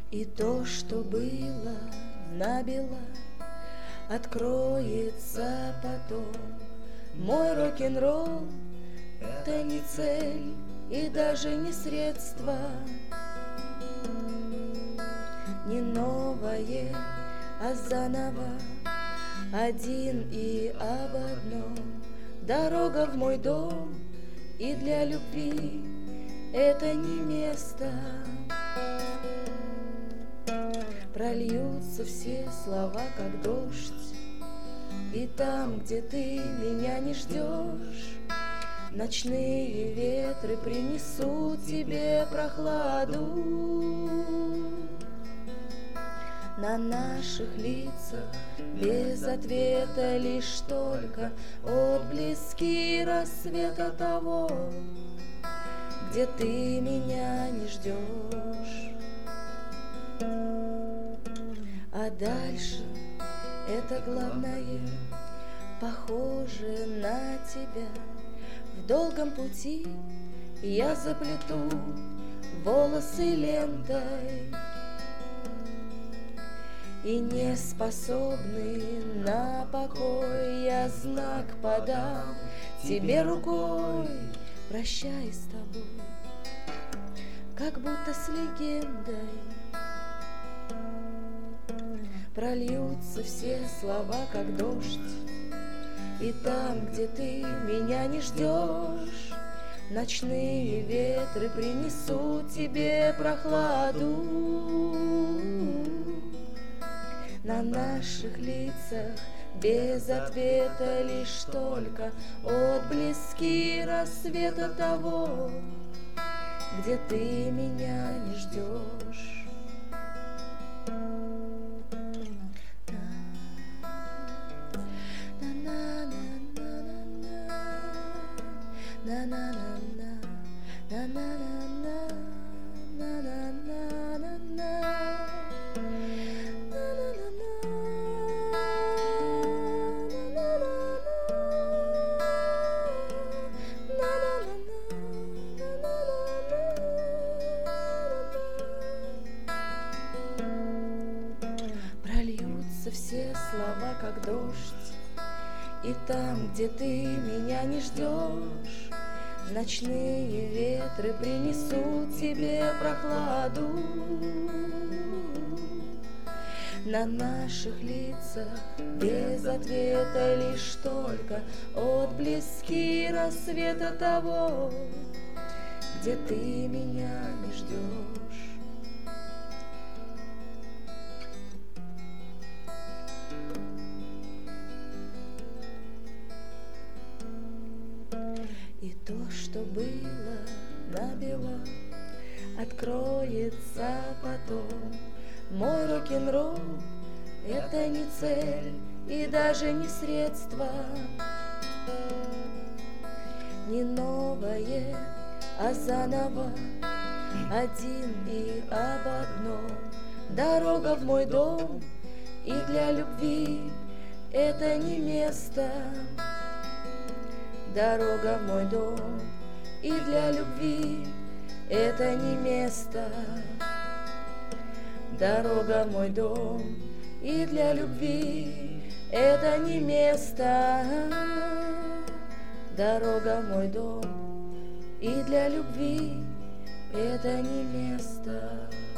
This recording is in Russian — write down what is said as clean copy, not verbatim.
И то, что было набело, откроется потом. Мой рок-н-ролл — это не цель и даже не средство, не новое, а заново, один и об одном. Дорога в мой дом, и для любви это не место. Прольются все слова, как дождь, и там, где ты меня не ждешь, ночные ветры принесут тебе прохладу. На наших лицах без ответа лишь только отблески рассвета того, где ты меня не ждешь. А дальше это главное, похоже на тебя. В долгом пути я заплету волосы лентой, и не способный на покой я знак подам тебе рукой, прощай с тобой, как будто с легендой. Прольются все слова, как дождь, и там, где ты меня не ждешь, ночные ветры принесут тебе прохладу. На наших лицах без ответа лишь только отблески рассвета того, где ты меня не ждешь. Прольются все слова, как дождь, и там, где ты меня не ждешь, ночные ветры принесут тебе прохладу. На наших лицах без ответа лишь только отблески рассвета того, где ты меня не ждешь. И то, что было набело, откроется потом. Мой рок-н-ролл — это не цель и даже не средство, не новое, а заново, один и об одном. Дорога в мой дом, и для любви это не место. Дорога в мой дом, и для любви это не место. Дорога в мой дом, и для любви это не место. Дорога в мой дом, и для любви это не место.